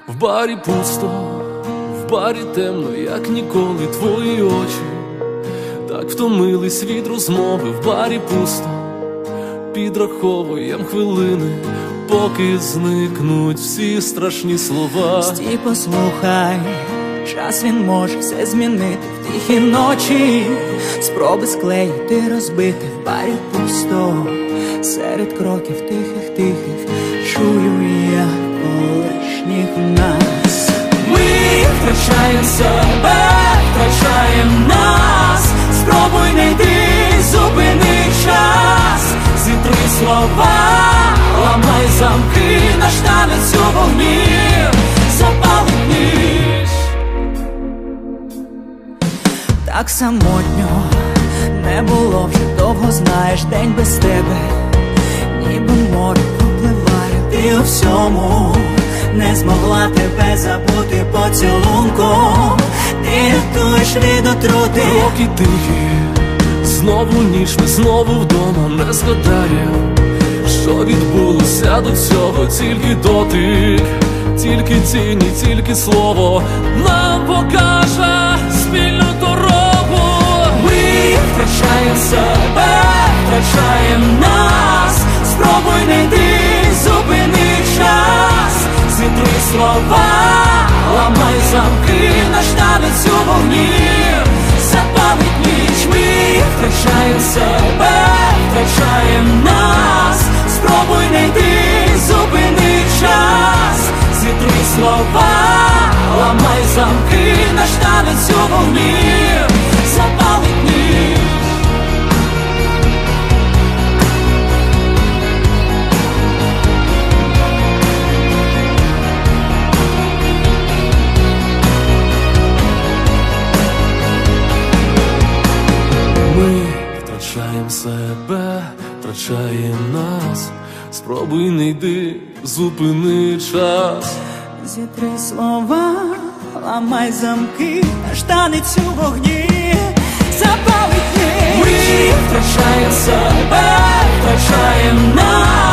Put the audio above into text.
В барі пусто, в барі темно, як ніколи. Твої очі так втомились від розмови. В барі пусто, підраховуєм хвилини, поки зникнуть всі страшні слова. Стій, послухай, час він може все змінити. В тихі ночі спроби склеїти, розбити. В барі пусто, серед кроків тихих чую я колишніх нас. Ми втрачаємо себе, втрачаємо нас. Спробуй не йти, зупини час. Зітри слова, ламай замки, наш танець у вогні запалить ніч. Так самотньо не було вже довго, знаєш, день без тебе, ніби море пропливає. Ти у всьому не змогла тебе забути поцілунком. Ти рятуєш від отрути. Роки тихі, знову ніч, ми знову вдома. Не згадаєм, що відбулося до цього. Тільки дотик, тільки тіні, тільки слово нам покаже спільну дорогу. Ми втрачаємо себе, втрачаємо нас. Спробуй не йти, зупини час. Зітри слова, ламай замки, наш танець у вогні запалить ніч. Ми втрачаємо себе, втрачаємо нас. Спробуй не йти, зупини час. Зітри слова, ламай замки, наш танець у вогні запалить ніч. Ми втрачаємо себе, втрачаємо нас. Спробуй не йди, зупини час. Зітри слова, ламай замки, наш танець у вогні запалить ніч. Ми втрачаємо себе, втрачаємо нас.